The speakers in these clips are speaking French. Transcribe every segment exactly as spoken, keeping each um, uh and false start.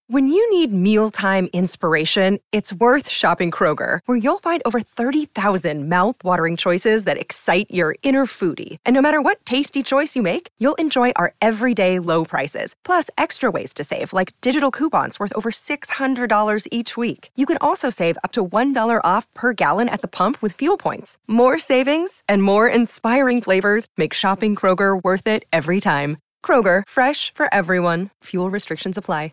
When you need mealtime inspiration, it's worth shopping Kroger, where you'll find over thirty thousand mouth-watering choices that excite your inner foodie. And no matter what tasty choice you make, you'll enjoy our everyday low prices, plus extra ways to save, like digital coupons worth over six hundred dollars each week. You can also save up to one dollar off per gallon at the pump with fuel points. More savings and more inspiring flavors make shopping Kroger worth it every time. Kroger, fresh for everyone. Fuel restrictions apply.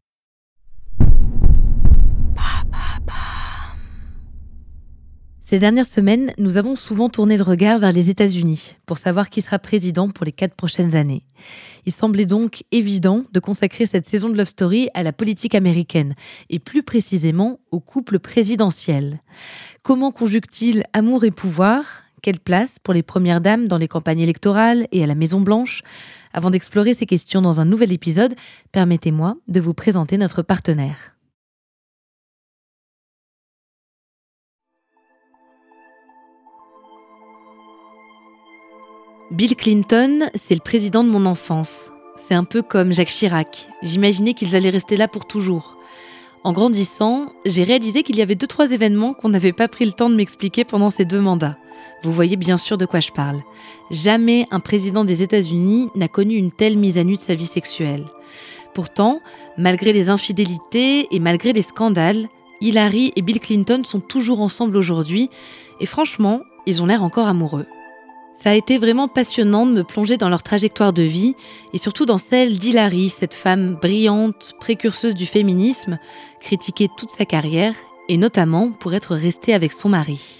Ces dernières semaines, nous avons souvent tourné le regard vers les États-Unis pour savoir qui sera président pour les quatre prochaines années. Il semblait donc évident de consacrer cette saison de Love Story à la politique américaine et plus précisément au couple présidentiel. Comment conjugue-t-il amour et pouvoir ? Quelle place pour les premières dames dans les campagnes électorales et à la Maison-Blanche ? Avant d'explorer ces questions dans un nouvel épisode, permettez-moi de vous présenter notre partenaire. Bill Clinton, c'est le président de mon enfance. C'est un peu comme Jacques Chirac. J'imaginais qu'ils allaient rester là pour toujours. En grandissant, j'ai réalisé qu'il y avait deux, trois événements qu'on n'avait pas pris le temps de m'expliquer pendant ces deux mandats. Vous voyez bien sûr de quoi je parle. Jamais un président des États-Unis n'a connu une telle mise à nu de sa vie sexuelle. Pourtant, malgré les infidélités et malgré les scandales, Hillary et Bill Clinton sont toujours ensemble aujourd'hui et franchement, ils ont l'air encore amoureux. Ça a été vraiment passionnant de me plonger dans leur trajectoire de vie et surtout dans celle d'Hillary, cette femme brillante, précurseuse du féminisme, critiquée toute sa carrière et notamment pour être restée avec son mari.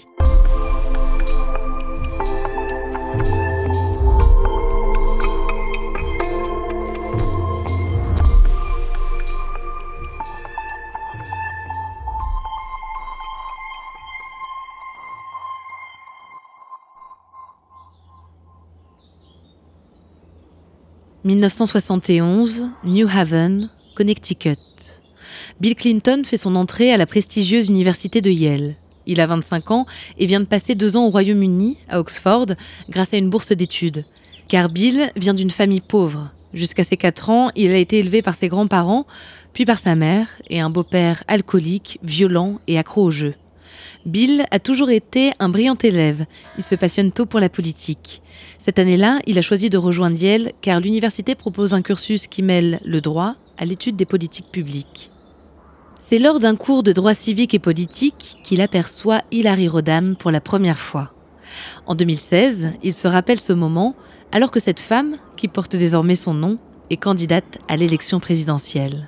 dix-neuf cent soixante et onze, New Haven, Connecticut. Bill Clinton fait son entrée à la prestigieuse université de Yale. Il a vingt-cinq ans et vient de passer deux ans au Royaume-Uni, à Oxford, grâce à une bourse d'études. Car Bill vient d'une famille pauvre. Jusqu'à ses quatre ans, il a été élevé par ses grands-parents, puis par sa mère et un beau-père alcoolique, violent et accro au jeu. Bill a toujours été un brillant élève. Il se passionne tôt pour la politique. Cette année-là, il a choisi de rejoindre Yale car l'université propose un cursus qui mêle le droit à l'étude des politiques publiques. C'est lors d'un cours de droit civique et politique qu'il aperçoit Hillary Rodham pour la première fois. En deux mille seize, il se rappelle ce moment alors que cette femme, qui porte désormais son nom, est candidate à l'élection présidentielle.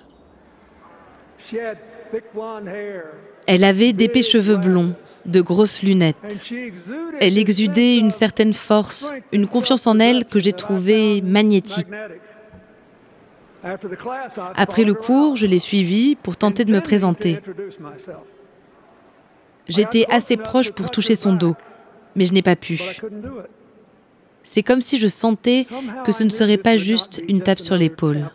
Elle avait d'épais cheveux blonds, de grosses lunettes. Elle exudait une certaine force, une confiance en elle que j'ai trouvée magnétique. Après le cours, je l'ai suivie pour tenter de me présenter. J'étais assez proche pour toucher son dos, mais je n'ai pas pu. C'est comme si je sentais que ce ne serait pas juste une tape sur l'épaule.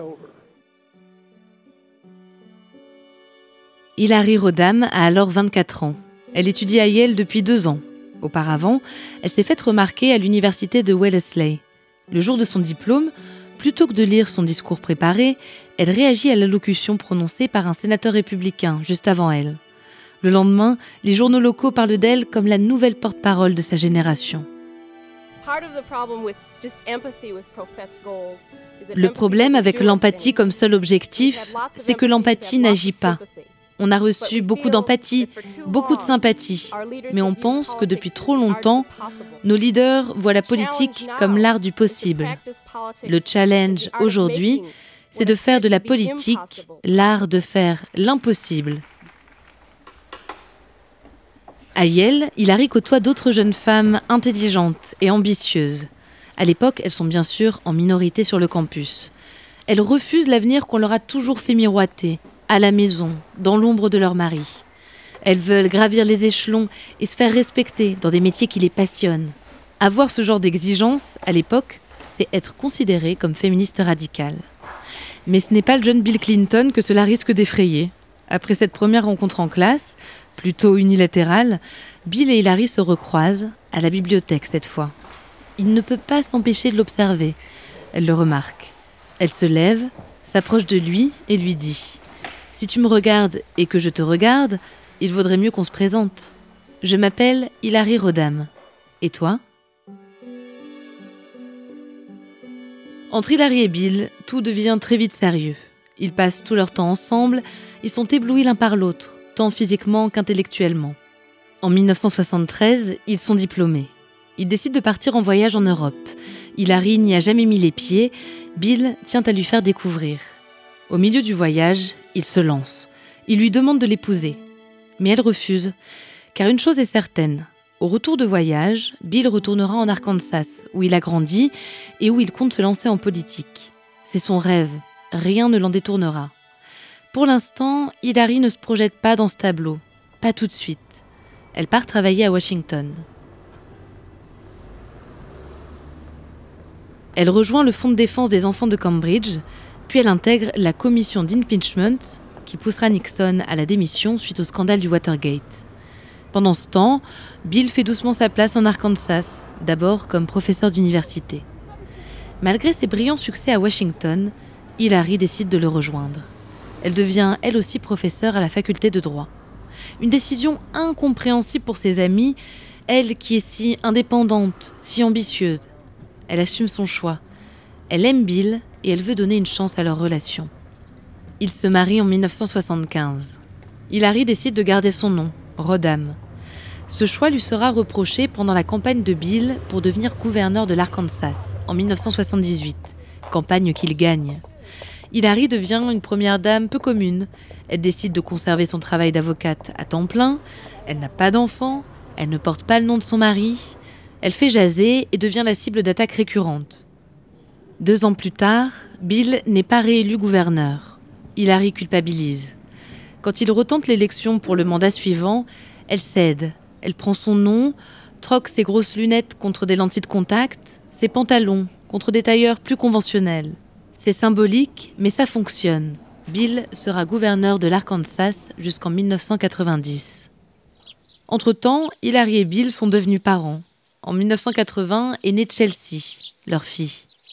Hillary Rodham a alors vingt-quatre ans. Elle étudie à Yale depuis deux ans. Auparavant, elle s'est faite remarquer à l'université de Wellesley. Le jour de son diplôme, plutôt que de lire son discours préparé, elle réagit à l'allocution prononcée par un sénateur républicain juste avant elle. Le lendemain, les journaux locaux parlent d'elle comme la nouvelle porte-parole de sa génération. Le problème avec l'empathie comme seul objectif, c'est que l'empathie n'agit pas. On a reçu beaucoup d'empathie, beaucoup de sympathie, mais on pense que depuis trop longtemps, nos leaders voient la politique comme l'art du possible. Le challenge aujourd'hui, c'est de faire de la politique l'art de faire l'impossible. À Yale, Hillary côtoie d'autres jeunes femmes intelligentes et ambitieuses. À l'époque, elles sont bien sûr en minorité sur le campus. Elles refusent l'avenir qu'on leur a toujours fait miroiter, à la maison, dans l'ombre de leur mari. Elles veulent gravir les échelons et se faire respecter dans des métiers qui les passionnent. Avoir ce genre d'exigence, à l'époque, c'est être considéré comme féministe radicale. Mais ce n'est pas le jeune Bill Clinton que cela risque d'effrayer. Après cette première rencontre en classe, plutôt unilatérale, Bill et Hillary se recroisent, à la bibliothèque cette fois. Il ne peut pas s'empêcher de l'observer. Elle le remarque. Elle se lève, s'approche de lui et lui dit « Si tu me regardes et que je te regarde, il vaudrait mieux qu'on se présente. Je m'appelle Hilary Rodham. Et toi ? Entre Hilary et Bill, tout devient très vite sérieux. Ils passent tout leur temps ensemble, ils sont éblouis l'un par l'autre, tant physiquement qu'intellectuellement. En dix-neuf cent soixante-treize, ils sont diplômés. Ils décident de partir en voyage en Europe. Hilary n'y a jamais mis les pieds, Bill tient à lui faire découvrir. Au milieu du voyage, il se lance. Il lui demande de l'épouser. Mais elle refuse, car une chose est certaine. Au retour de voyage, Bill retournera en Arkansas, où il a grandi et où il compte se lancer en politique. C'est son rêve, rien ne l'en détournera. Pour l'instant, Hilary ne se projette pas dans ce tableau, pas tout de suite. Elle part travailler à Washington. Elle rejoint le Fonds de défense des enfants de Cambridge, puis elle intègre la commission d'impeachment qui poussera Nixon à la démission suite au scandale du Watergate. Pendant ce temps, Bill fait doucement sa place en Arkansas, d'abord comme professeur d'université. Malgré ses brillants succès à Washington, Hilary décide de le rejoindre. Elle devient elle aussi professeure à la faculté de droit. Une décision incompréhensible pour ses amis, elle qui est si indépendante, si ambitieuse. Elle assume son choix. Elle aime Bill et elle veut donner une chance à leur relation. Ils se marient en dix-neuf cent soixante-quinze. Hilary décide de garder son nom, Rodham. Ce choix lui sera reproché pendant la campagne de Bill pour devenir gouverneur de l'Arkansas en dix-neuf cent soixante-dix-huit, campagne qu'il gagne. Hilary devient une première dame peu commune. Elle décide de conserver son travail d'avocate à temps plein. Elle n'a pas d'enfant. Elle ne porte pas le nom de son mari. Elle fait jaser et devient la cible d'attaques récurrentes. Deux ans plus tard, Bill n'est pas réélu gouverneur. Hilary culpabilise. Quand il retente l'élection pour le mandat suivant, elle cède. Elle prend son nom, troque ses grosses lunettes contre des lentilles de contact, ses pantalons contre des tailleurs plus conventionnels. C'est symbolique, mais ça fonctionne. Bill sera gouverneur de l'Arkansas jusqu'en dix-neuf cent quatre-vingt-dix. Entre-temps, Hilary et Bill sont devenus parents. En dix-neuf cent quatre-vingts est née Chelsea, leur fille.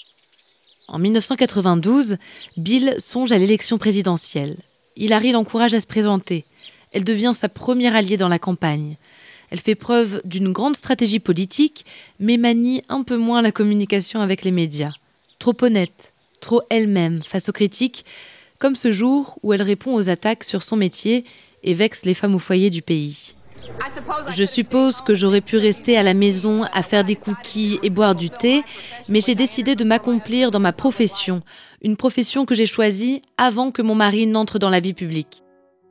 En dix-neuf cent quatre-vingt-douze, Bill songe à l'élection présidentielle. Hilary l'encourage à se présenter. Elle devient sa première alliée dans la campagne. Elle fait preuve d'une grande stratégie politique, mais manie un peu moins la communication avec les médias. Trop honnête, trop elle-même face aux critiques, comme ce jour où elle répond aux attaques sur son métier et vexe les femmes au foyer du pays. Je suppose que j'aurais pu rester à la maison à faire des cookies et boire du thé, mais j'ai décidé de m'accomplir dans ma profession, une profession que j'ai choisie avant que mon mari n'entre dans la vie publique.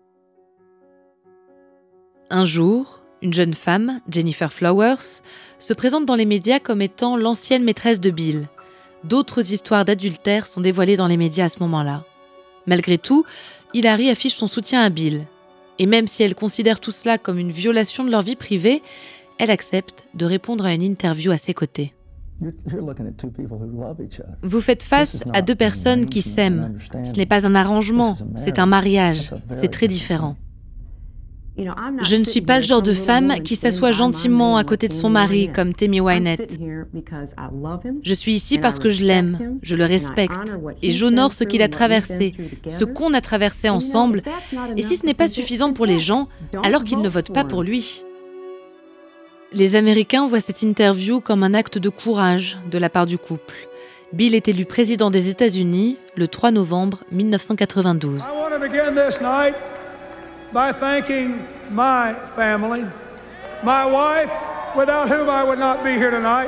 Un jour, une jeune femme, Jennifer Flowers, se présente dans les médias comme étant l'ancienne maîtresse de Bill. D'autres histoires d'adultère sont dévoilées dans les médias à ce moment-là. Malgré tout, Hilary affiche son soutien à Bill. Et même si elle considère tout cela comme une violation de leur vie privée, elle accepte de répondre à une interview à ses côtés. Vous faites face à deux personnes qui s'aiment. Ce n'est pas un arrangement, c'est un mariage. C'est très différent. Je ne suis pas le genre de femme qui s'assoit gentiment à côté de son mari comme Tammy Wynette. Je suis ici parce que je l'aime, je le respecte et j'honore ce qu'il a traversé, ce qu'on a traversé ensemble. Et si ce n'est pas suffisant pour les gens, alors qu'ils ne votent pas pour lui. Les Américains voient cette interview comme un acte de courage de la part du couple. Bill est élu président des États-Unis le trois novembre dix-neuf cent quatre-vingt-douze. By thanking my family, my wife, without whom I would not be here tonight.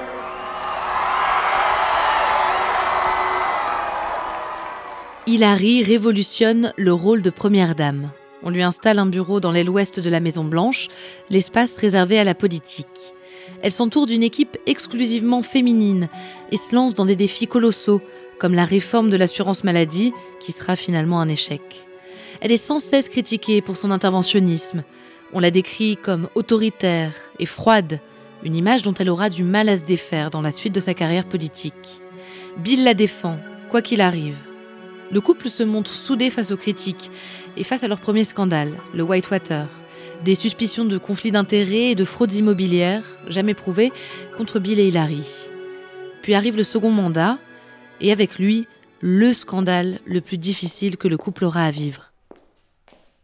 Hilary révolutionne le rôle de première dame. On lui installe un bureau dans l'aile ouest de la Maison-Blanche, l'espace réservé à la politique. Elle s'entoure d'une équipe exclusivement féminine et se lance dans des défis colossaux, comme la réforme de l'assurance maladie, qui sera finalement un échec. Elle est sans cesse critiquée pour son interventionnisme. On la décrit comme autoritaire et froide, une image dont elle aura du mal à se défaire dans la suite de sa carrière politique. Bill la défend, quoi qu'il arrive. Le couple se montre soudé face aux critiques et face à leur premier scandale, le Whitewater. Des suspicions de conflits d'intérêts et de fraudes immobilières, jamais prouvées, contre Bill et Hilary. Puis arrive le second mandat, et avec lui, le scandale le plus difficile que le couple aura à vivre.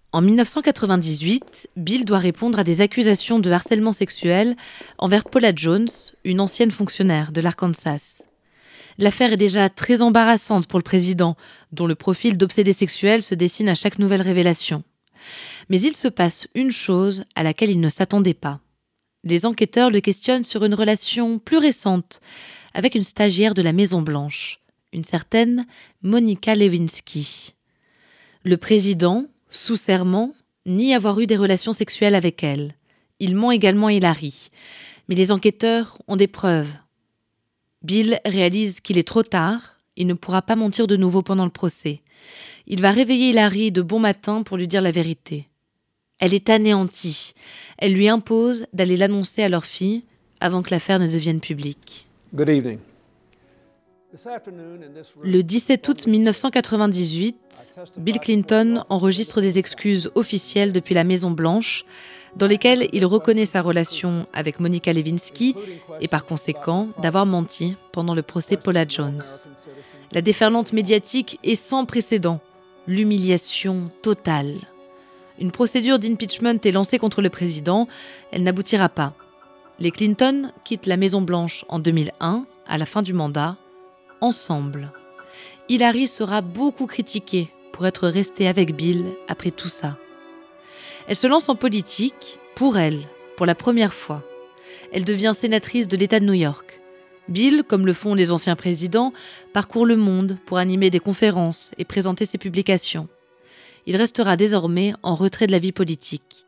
En dix-neuf cent quatre-vingt-dix-huit, Bill doit répondre à des accusations de harcèlement sexuel envers Paula Jones, une ancienne fonctionnaire de l'Arkansas. L'affaire est déjà très embarrassante pour le président, dont le profil d'obsédé sexuel se dessine à chaque nouvelle révélation. Mais il se passe une chose à laquelle il ne s'attendait pas. Des enquêteurs le questionnent sur une relation plus récente avec une stagiaire de la Maison-Blanche, une certaine Monica Lewinsky. Le président, sous serment, nie avoir eu des relations sexuelles avec elle. Il ment également à Hillary. Mais les enquêteurs ont des preuves. Bill réalise qu'il est trop tard, il ne pourra pas mentir de nouveau pendant le procès. Il va réveiller Hillary de bon matin pour lui dire la vérité. Elle est anéantie. Elle lui impose d'aller l'annoncer à leur fille avant que l'affaire ne devienne publique. Good evening. Le dix-sept août mille neuf cent quatre-vingt-dix-huit, Bill Clinton enregistre des excuses officielles depuis la Maison-Blanche, dans lesquelles il reconnaît sa relation avec Monica Lewinsky et par conséquent d'avoir menti pendant le procès Paula Jones. La déferlante médiatique est sans précédent, l'humiliation totale. Une procédure d'impeachment est lancée contre le président, elle n'aboutira pas. Les Clinton quittent la Maison-Blanche en deux mille un, à la fin du mandat, ensemble. Hillary sera beaucoup critiquée pour être restée avec Bill après tout ça. Elle se lance en politique, pour elle, pour la première fois. Elle devient sénatrice de l'État de New York. Bill, comme le font les anciens présidents, parcourt le monde pour animer des conférences et présenter ses publications. Il restera désormais en retrait de la vie politique.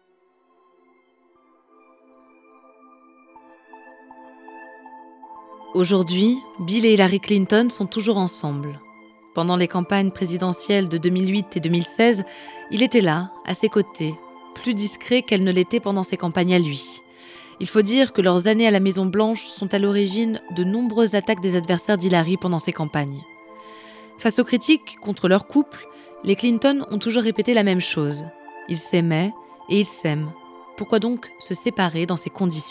Aujourd'hui, Bill et Hillary Clinton sont toujours ensemble. Pendant les campagnes présidentielles de deux mille huit et deux mille seize, il était là, à ses côtés, plus discret qu'elle ne l'était pendant ses campagnes à lui. Il faut dire que leurs années à la Maison-Blanche sont à l'origine de nombreuses attaques des adversaires d'Hillary pendant ses campagnes. Face aux critiques contre leur couple, les Clinton ont toujours répété la même chose. Ils s'aimaient et ils s'aiment. Pourquoi donc se séparer dans ces conditions ?